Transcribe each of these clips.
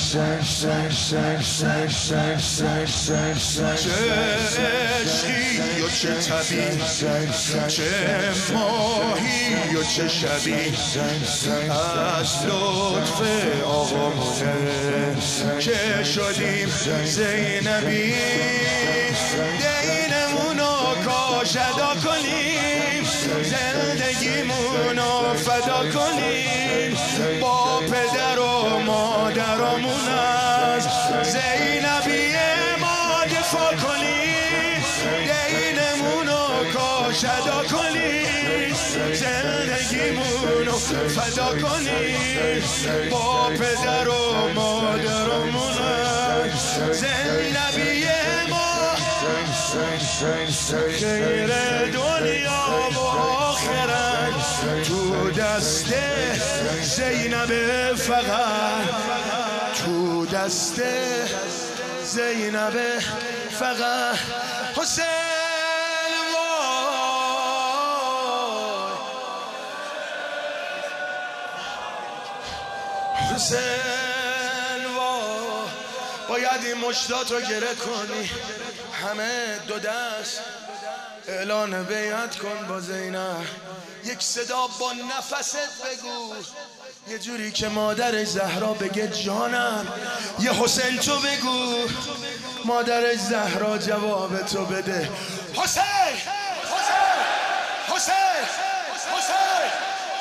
عشقی و چه طبیعی، چه ماهی و چه شبی، از لطف آقامونه که شدیم زینبی. دینمونو کاش ادا کنیم، زندگیمونو فدا کنیم، با پدر و مادرامون از زینبی ما دفاع کنیم. دینمونو کاش ادا کنیم، زندگیمونو فدا کنیم، با پدر و مادرامون از زینبی ما. خیر دنیا و آخرت تو دست زینب، فقط تو دست زینب فقط. حسین حسین باید این مشتات رو گره کنی، همه دو دست اعلان بیعت کن با زینب. یک صدا با نفست بگو، یه جوری که مادر زهرا بگه جانم. یه حسین تو بگو، مادر زهرا جواب تو بده حسین حسین حسین حسین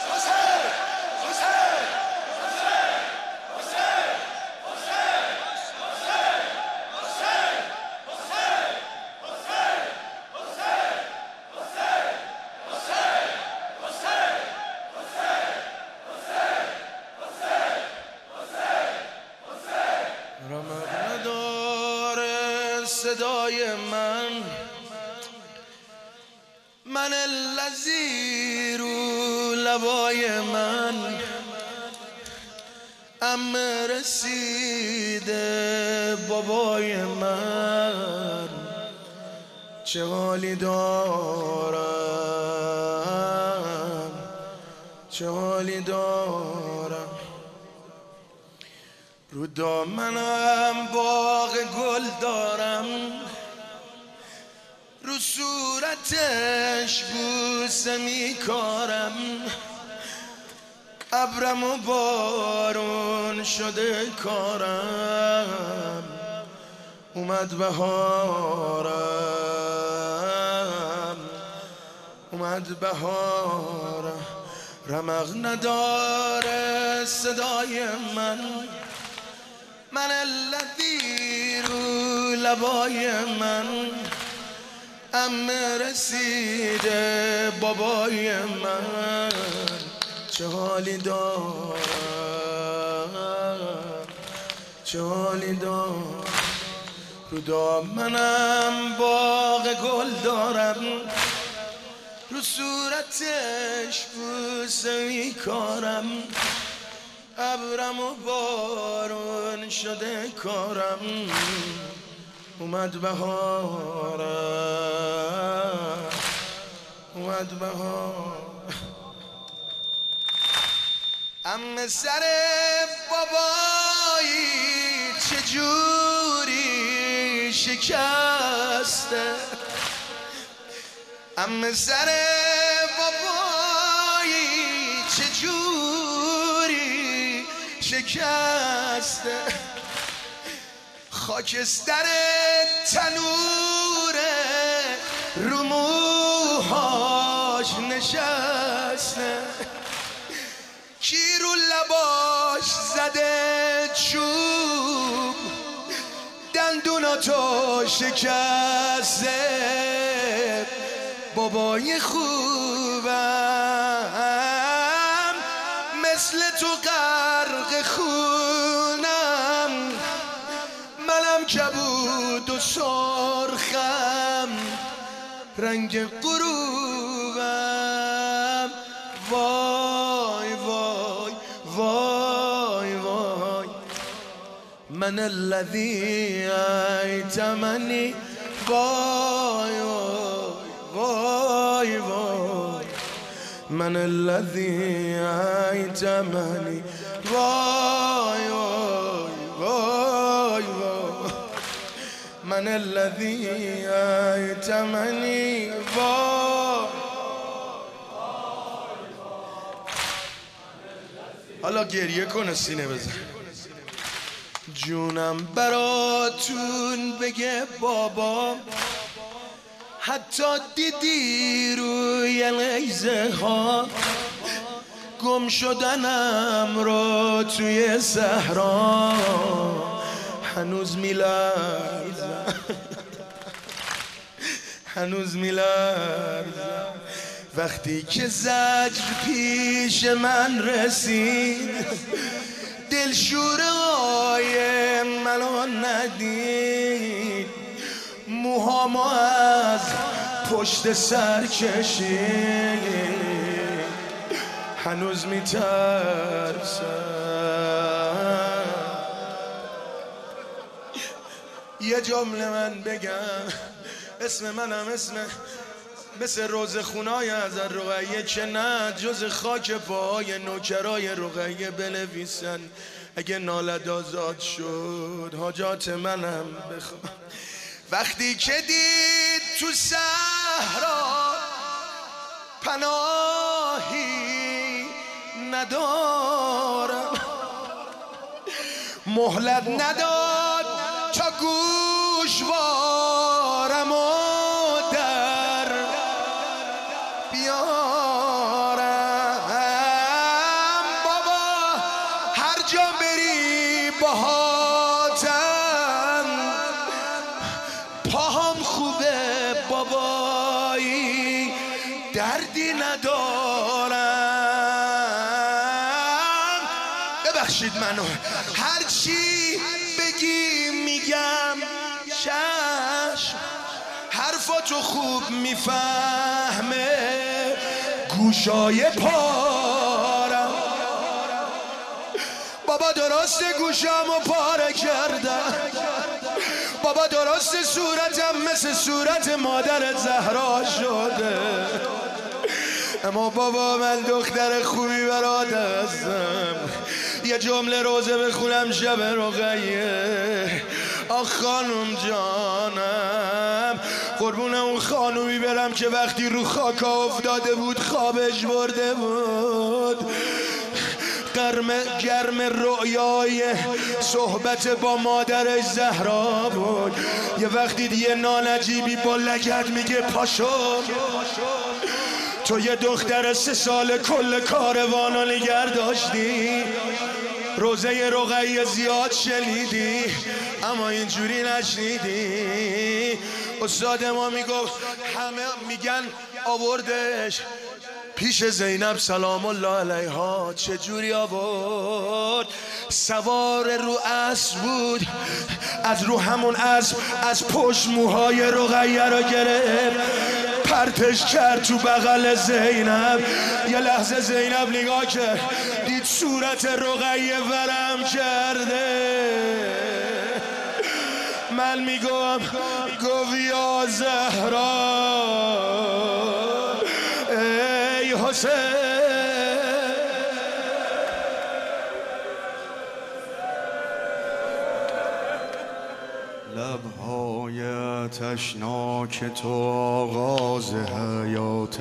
صدای من الذی رو لبای من، رسیده بابای من، چه حالی دارم چه حالی دارم. رو دامنم باغ گل دارم، رو صورتش بوسه میکارم، ابرم و بارون شده کارم، اومد بهارم اومد بهارم. رمق نداره صدای من الذی رو لبای من، رسیده بابای من، چه حالی دارم چه حالی دارم. رو دامنم باغ گل دارم، رو صورتش بوسه میکارم، ابرم و بارون شده کارم، اومد بهارم اومد بهارم. سر بابایی چجوری شکسته، سر بابایی چجوری شکسته، خاکستر تنور رو موهاش نشسته، کی رو لباش زده چوب دندوناتو شکسته. بابای خوبم مثل تو غرق خونم، منم کبود و سرخم رنگ غروبم. وای وای وای وای من الذی ایتمنی، وای وای وای من الذی ایتمنی، وای وای وای من الذی ایتمنی وای. حالا گریه کن و سینه بزن. جونم براتون بگه بابا، حتی دیدی روی لیزه ها گم شدنم رو توی صحرا هنوز میلرزم هنوز میلرزم وقتی که زجر پیش من رسید دلشوره‌های منو ندید موهامو از پشت سر کشید هنوز میترسم یه جمله من بگم اسم منم مثل روزخونای از رقیه که نه جز خاک پاهای نوکرای رقیه بنویسن اگه نالد آزاد شد حاجات منم بخوام. وقتی که دید تو صحرا پناهی ندارم مهلت نداد تا گوشوارم و در بیارم بابا هر جا بری باهاتم پاهم خوبه بابایی دردی ندارم ببخشید منو هرچی بگی میگم چشم حرفاتو خوب میفهمه گوشای پارم بابا درست گوشامو پاره کردم بابا درست صورتم مثل صورت مادر زهرا شده اما بابا من دختر خوبی برات هستم یه جمله روزه بخونم شب رقیه آخ خانم جانم قربون اون خانومی برم که وقتی رو خاکا افتاده بود خوابش برده بود گرم رؤیای صحبت با مادرش زهرا بود یه وقتی دیگه نانجیبی با لگد میگه پاشو تو یه دختر 3 ساله کل کاروانو نگر داشتی روزه رقیه زیاد شنیدی اما اینجوری نشنیدی استاد ما میگفت همه میگن آوردش پیش زینب سلام الله علیها چجوری آورد سوار رو اسب بود از رو همون اسب از پشت موهای رقیه رو گرفت پرتش کرد تو بغل زینب یه لحظه زینب نگاه کرد دید صورت رقیه ورم کرده من میگم گفت یا زهرا ای حسین لبهای تشناک تو آغاز حیاتت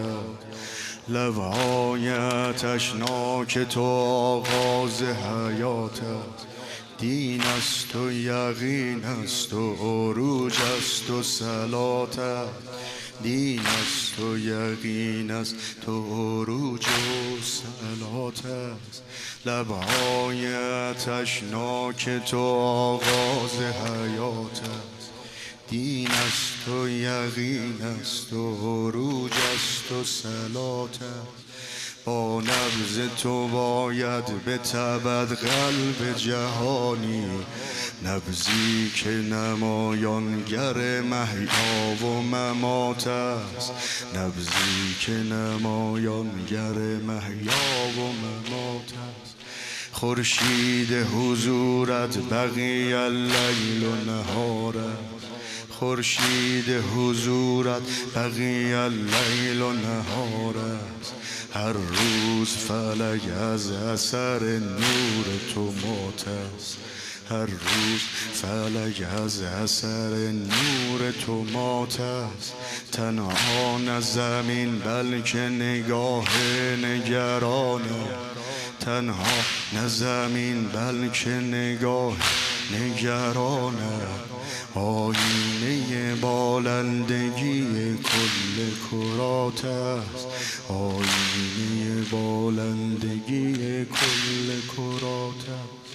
لبهای تشناک تو آغاز حیاتت دین است و یقین است و عروج است و صلاتت دین است و یقین است تو عروج و صلاتت لبهای تشناک تو آغاز حیاتت دین است و یقین است و عروج است و صلاتت با نبض تو باید بتبد قلب جهانی نبضی که نمایانگر محیا و ممات است نبضی که نمایانگر محیا و ممات است خورشید حضورت بقی اللیل و نهارت خورشید حضورت بقی اللیل و نهارت هر روز فلک از اثر نور تو مات است هر روز فلک از اثر نور تو مات است. تنها نه زمین بلکه نگاه نگرانه، تنها نه زمین بلکه نگاه نگرانه. آینه بالندگی کل کرات است، آینه بالندگی کل کرات است.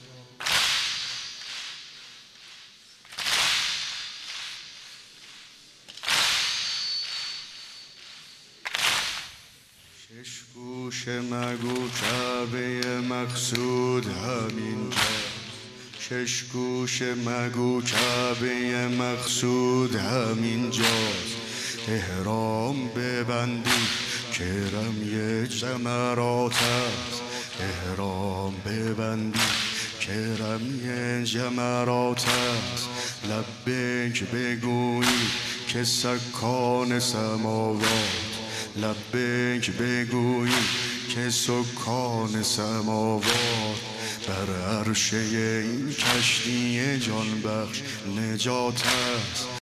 شش گوش مگو کعبه مقصود همینجاست، شش گوش مگو کعبه مقصود همینجاست. احرام ببندی که رمی جمرات است، احرام ببندی که رمی جمرات است. لبیک بگویی که سکان سماوات، لبیک بگویی که سکان سماوات بر عرشه این کشتی جان بخش نجات است.